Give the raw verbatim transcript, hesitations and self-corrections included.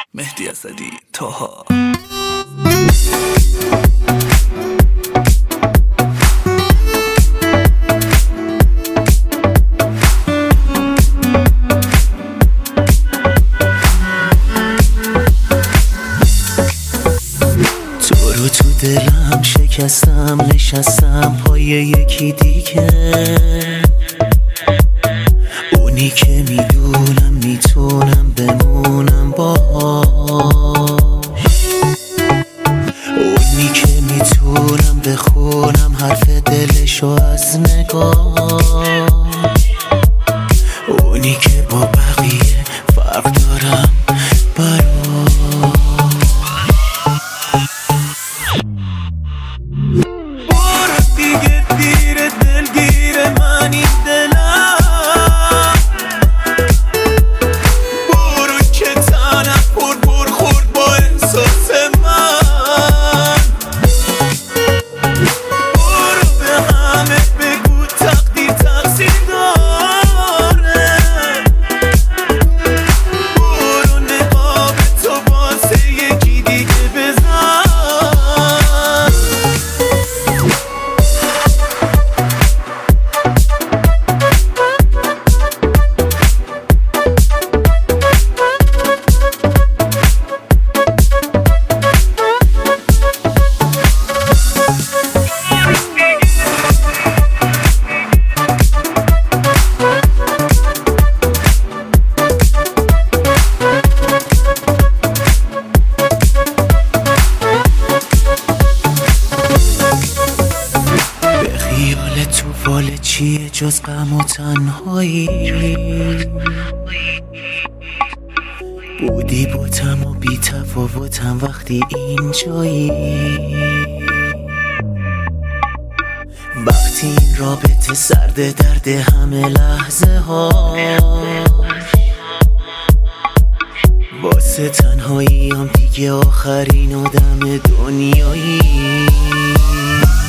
مهدی اسدی طاها. تو رو تو دلم شکستم، نشستم پای یکی دیگه، اونی که میدونم میتونم بمونم باهاش، اونی که میتونم بخونم حرف دلشو از نگاهش، اونی که با بقیه فرق دارم براش. برو دیگه دیر دلگیر من این دلم، برو که تنم پر پر خورد با احساس من، برو به همه بگو تقدیر تقصیر داره، برو نقاب تو واسه یکی دیگه بزن. تو فال چیه جز غم و تنهایی، بودی بودم و بی تفاوتم وقتی اینجایی، وقتی این رابطه سرد درد همه لحظه ها، واسه تنهایی هم دیگه آخرین آدم دنیایی.